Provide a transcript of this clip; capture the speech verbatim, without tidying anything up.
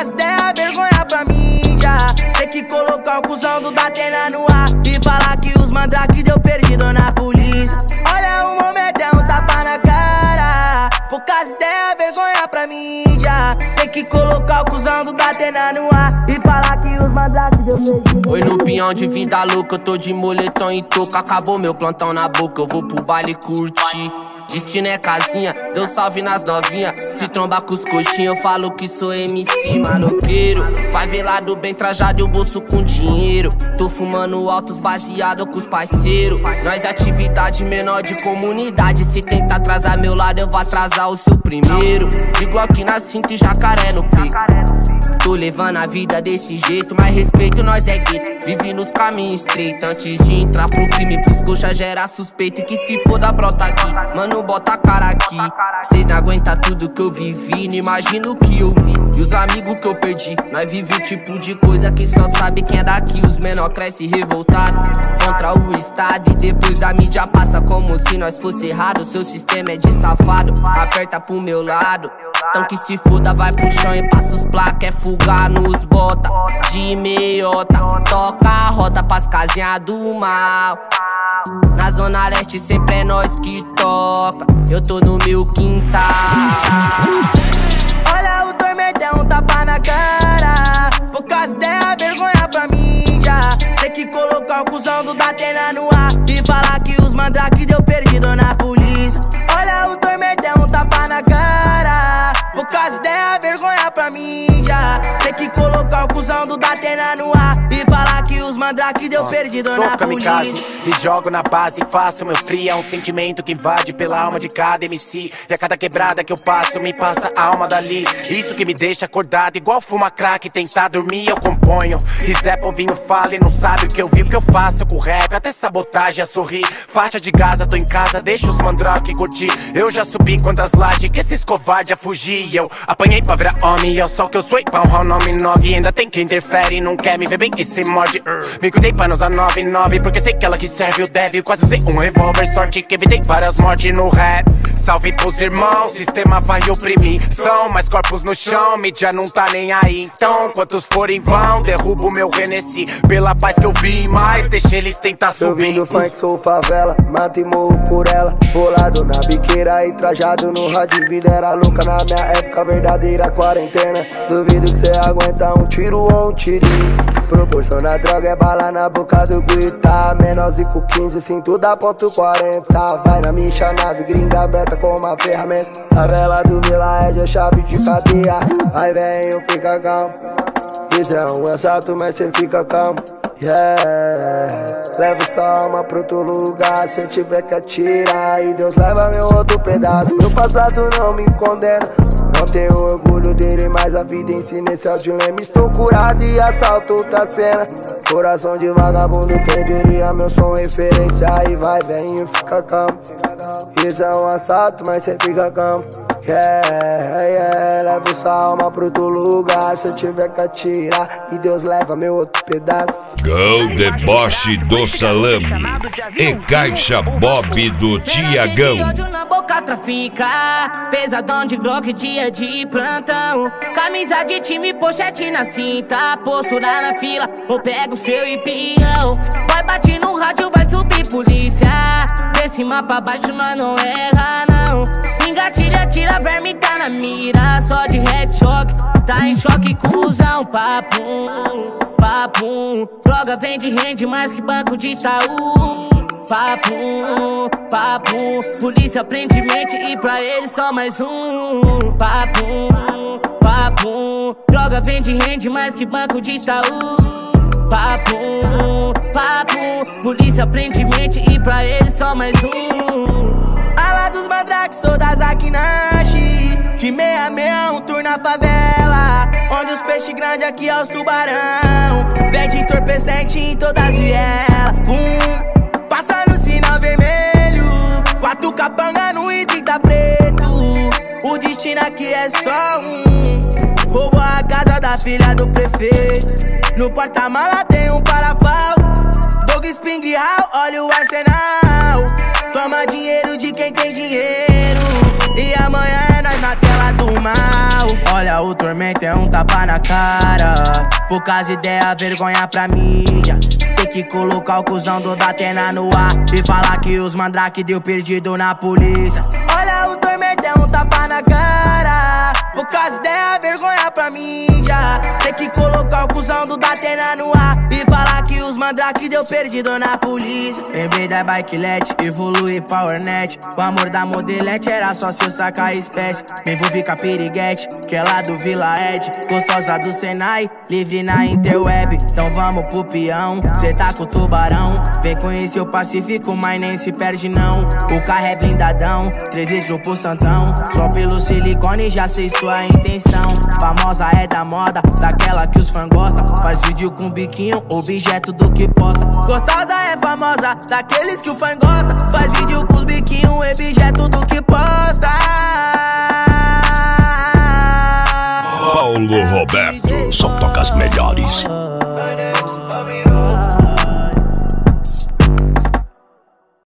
Poucas ideias, vergonha pra mídia. Tem que colocar o cuzão do Datena no ar e falar que os mandrake deu perdido na polícia. Olha o momento, é um tapa na cara. Poucas ideias, vergonha pra mídia. Tem que colocar o cuzão do Datena no ar e falar que os mandrake deu perdido. Oi, no pinhão de vida louca, eu tô de moletom e touca. Acabou meu plantão na boca, eu vou pro baile curtir. Destino é casinha, deu salve nas novinha. Se trombar com os coxinhos, eu falo que sou M C maloqueiro. Vai ver lado bem trajado e o bolso com dinheiro. Tô fumando altos baseado com os parceiros. Nós é atividade menor de comunidade. Se tentar atrasar meu lado, eu vou atrasar o seu primeiro. De Glock na cinta e jacaré no peito. Tô levando a vida desse jeito, mas respeito nós é gueto. Vive nos caminhos estreitos, antes de entrar pro crime. Pros coxa gera suspeito e que se foda brota aqui. Mano, bota a cara aqui. Cês não aguentam tudo que eu vivi, não imagino o que eu vi. E os amigos que eu perdi, nós vive o tipo de coisa que só sabe quem é daqui. Os menor cresce revoltado contra o estado e depois da mídia passa como se nós fosse errado. Seu sistema é de safado, aperta pro meu lado. Então que se foda, vai pro chão e passa os placa. É fugar nos bota de meiota. Toca a roda pras casinhas do mal. Na zona leste sempre é nós que toca. Eu tô no meu quintal. Olha o tormento, é um tapa na cara. Poucas ideias, vergonha pra mídia. Tem que colocar o cuzão do Datena no ar e falar que os mandrake deu perdido na polícia. Olha o tormento, é um tapa na cara. Poucas ideias, vergonha pra mídia. Tem que colocar o cuzão do Datena no ar e falar que os mandrake deu perdido na polícia. Me jogo na base, faço meu free. É um sentimento que invade pela alma de cada M C. E a cada quebrada que eu passo, me passa a alma dali. Isso que me deixa acordado, igual fuma crack. Tentar dormir, eu componho. E Zé Povinho fala e não sabe o que eu vi. O que eu faço com rap, até sabotagem a sorrir. Faixa de Gaza, tô em casa, deixa os mandrake curtir. Eu já subi quantas lajes que esses covardes a fugir. Eu apanhei pra virar homem, e é só que eu sou pão, o nome nove. Ainda tem quem interfere, não quer me ver bem e se morde. uh. Me cuidei pra não usar nove nove, porque sei que ela que serve o deve. Quase usei um revólver, sorte que evitei várias mortes no rap. Salve pros irmãos, sistema vai oprimir. São mais corpos no chão, mídia não tá nem aí. Então, quantos forem vão, derrubo meu Renesci. Pela paz que eu vi, mas deixa eles tentar subir. Eu vim do funk, sou favela, mato e morro por ela. Bolado na biqueira e trajado no rádio. Vida era louca na minha época, verdadeira quarentena. Duvido que cê aguenta um tiro ou um tirinho. Proporciona droga, é bala na boca do grita. Menorzinho com quinze, cinto da ponto quarenta. Vai na minha nave, gringa aberta com uma ferramenta. A vela do Vila é de chave de cadeia. Vai velho, fica calmo. Isso é um assalto, mas cê fica calmo. Yeah. Leva sua alma pra outro lugar, se eu tiver que atirar. E Deus leva meu outro pedaço. Meu passado não me condena, não tenho orgulho dele, mas a vida ensina, esse é o dilema. Estou curado e assalto outra cena. Coração de vagabundo, quem diria, meu som referência. Aí vai, velhinho, fica calmo. Isso é um assalto, mas cê fica calmo. Yeah, yeah, leva sua alma pro outro lugar, se eu tiver que atirar. E Deus leva meu outro pedaço. Gol deboche do salame e caixa Bob do Tiagão. Ódio na boca trafica, pesadão de Glock, dia de plantão. Camisa de time, pochete na cinta, postura na fila, ou pega o seu empião. Vai bater no rádio, vai subir polícia. De cima pra baixo nós não erra não. Engatilha, tira, verme tá na mira. Só de headshot, tá em choque, cuzão. Papum, papum. Droga vende, rende mais que banco de Itaú. Papum, papum. Polícia prende mente e pra ele só mais um. Papum, papum. Droga vende, rende mais que banco de Itaú. Papum, papum. Polícia prende mente e pra ele só mais um. Ala dos mandrake, sou da Zakinashi. De meia meia, um tour na favela. Onde os peixes grandes, aqui é os tubarão. Vende entorpecente em todas as vielas. Pum, passa no sinal vermelho. Quatro capanga no I trinta preto. O destino aqui é só um. Roubou a casa da filha do prefeito. No porta-mala tem um parafal. Dog Spring Hall, olha o arsenal. Toma dinheiro de quem tem dinheiro. E amanhã é nós na tela do mal. Olha Olha, o Tormento é um tapa na cara. Poucas ideias, vergonha pra mídia. Tem que colocar o cuzão do Datena no ar e falar que os mandrake deu perdido na polícia. Olha, o Tormento é um tapa na cara. Poucas ideias, vergonha pra mídia. Tem que colocar o cuzão do Datena no ar e falar que os mandrake deu perdido na polícia. Lembrei da Bikelet, evolui Powernet. O amor da modelete era só se eu sacar a espécie. Me envolvi com a Piriguete, que é lá do Vila Ed. Gostosa do Senai, livre na interweb. Então vamos pro peão, cê tá com o tubarão. Vem conhecer o Pacífico, mas nem se perde não. O carro é blindadão, três litros pro Santão. Só pelo silicone já sei sua intenção. Famosa é da moda, daquela que os fãs gostam. Faz vídeo com biquinho, objeto do que posta. Gostosa é famosa, daqueles que o fã gosta. Faz vídeo com os biquinhos, objeto do que posta. Paulo Roberto, Só toca as melhores.